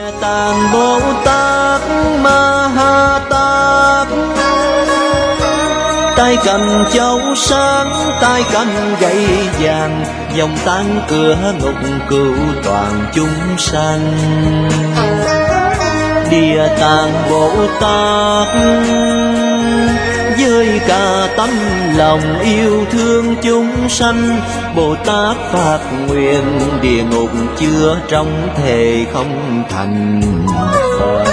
Địa Tạng Bồ Tát Ma Ha Tát, tay cầm châu sáng, tay cầm gậy vàng, dòng tán cửa ngục cứu toàn chúng sanh. Địa Tạng Bồ Tát với cả tấm lòng yêu thương chúng sanh, Bồ Tát phát nguyện địa ngục chứa trong thề không thành Phật.